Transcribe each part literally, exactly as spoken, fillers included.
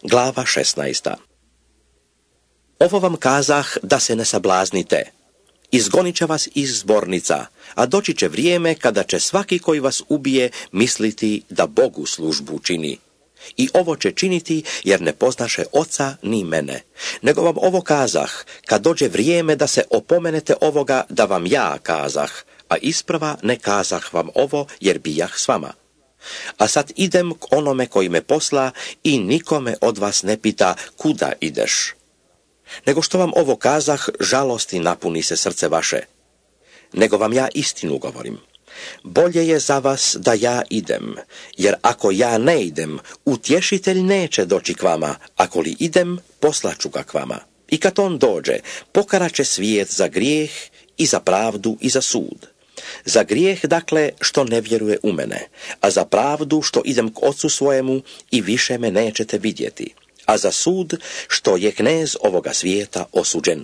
Glava šesnaesta. Ovo vam kazah da se ne sablaznite. Izgonit će vas iz zbornica, a doći će vrijeme kada će svaki koji vas ubije misliti da Bogu službu čini. I ovo će činiti jer ne poznaše oca ni mene. Nego vam ovo kazah, kad dođe vrijeme da se opomenete ovoga da vam ja kazah, a isprava ne kazah vam ovo jer bijah s vama. A sad idem k onome koji me posla i nikome od vas ne pita kuda ideš. Nego što vam ovo kazah, žalosti napuni se srce vaše. Nego vam ja istinu govorim. Bolje je za vas da ja idem, jer ako ja ne idem, utješitelj neće doći k vama, ako li idem, poslaću ga k vama. I kad on dođe, pokaraće svijet za grijeh i za pravdu i za sud. Za grijeh, dakle, što ne vjeruje u mene, a za pravdu što idem k ocu svojemu i više me nećete vidjeti, a za sud što je knez ovoga svijeta osuđen.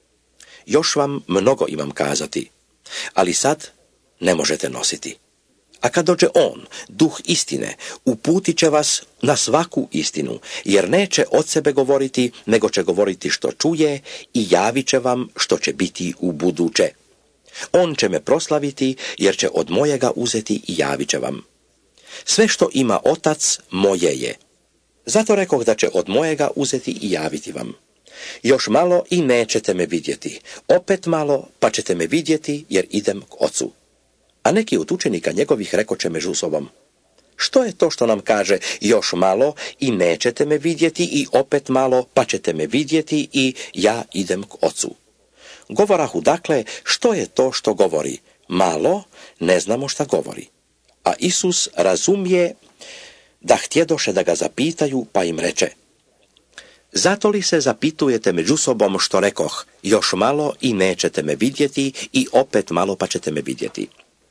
Još vam mnogo imam kazati, ali sad ne možete nositi. A kad dođe on, duh istine, uputit će vas na svaku istinu, jer neće od sebe govoriti, nego će govoriti što čuje i javit će vam što će biti u buduće. On će me proslaviti, jer će od mojega uzeti i javit će vam. Sve što ima otac, moje je. Zato rekoh da će od mojega uzeti i javiti vam. Još malo i nećete me vidjeti, opet malo pa ćete me vidjeti, jer idem k ocu. A neki od učenika njegovih rekoće među sobom: što je to što nam kaže još malo i nećete me vidjeti i opet malo pa ćete me vidjeti i ja idem k ocu? Govorahu dakle, što je to što govori? Malo, ne znamo šta govori. A Isus razumije da htjedoše da ga zapitaju, pa im reče: zato li se zapitujete među sobom što rekoh, još malo i nećete me vidjeti i opet malo pa ćete me vidjeti?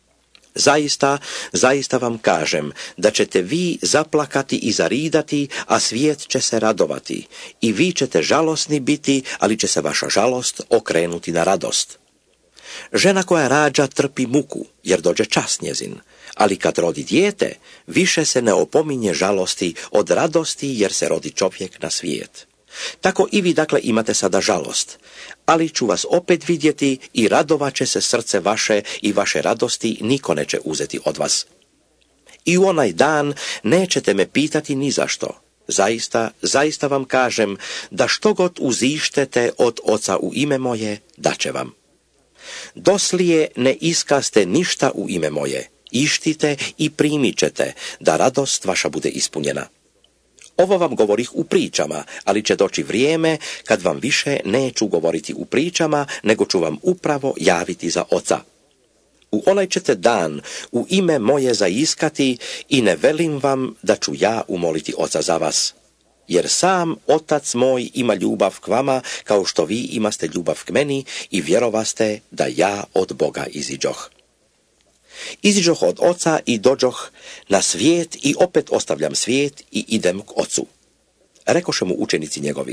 Zaista, zaista vam kažem da ćete vi zaplakati i zaridati, a svijet će se radovati. I vi ćete žalosni biti, ali će se vaša žalost okrenuti na radost. Žena koja rađa trpi muku, jer dođe čas njezin, ali kad rodi dijete, više se ne opominje žalosti od radosti, jer se rodi čovjek na svijet. Tako i vi dakle imate sada žalost, ali ću vas opet vidjeti i radovat će se srce vaše i vaše radosti niko neće uzeti od vas. I u onaj dan nećete me pitati ni zašto. Zaista, zaista vam kažem da što god uzištete od oca u ime moje, daće vam. Doslije ne iskaste ništa u ime moje, ištite i primit ćete, da radost vaša bude ispunjena. Ovo vam govorih u pričama, ali će doći vrijeme kad vam više neću govoriti u pričama, nego ću vam upravo javiti za oca. U onaj ćete dan u ime moje zaiskati i ne velim vam da ću ja umoliti oca za vas. Jer sam otac moj ima ljubav k vama, kao što vi imaste ljubav k meni i vjerovaste da ja od Boga iziđoh. Iziđoh od oca i dođoh na svijet i opet ostavljam svijet i idem k ocu. Rekoše mu učenici njegovi: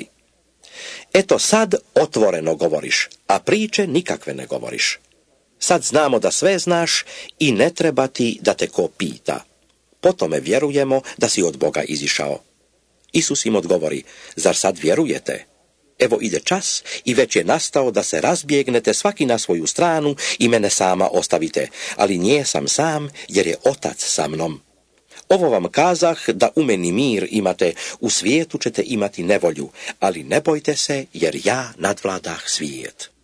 eto sad otvoreno govoriš, a priče nikakve ne govoriš. Sad znamo da sve znaš i ne treba ti da te ko pita. Po tome vjerujemo da si od Boga izišao. Isus im odgovori: zar sad vjerujete? Evo ide čas i već je nastao da se razbjegnete svaki na svoju stranu i mene sama ostavite, ali nije sam sam, jer je otac sa mnom. Ovo vam kazah da u meni mir imate, u svijetu ćete imati nevolju, ali ne bojte se, jer ja nadvladah svijet.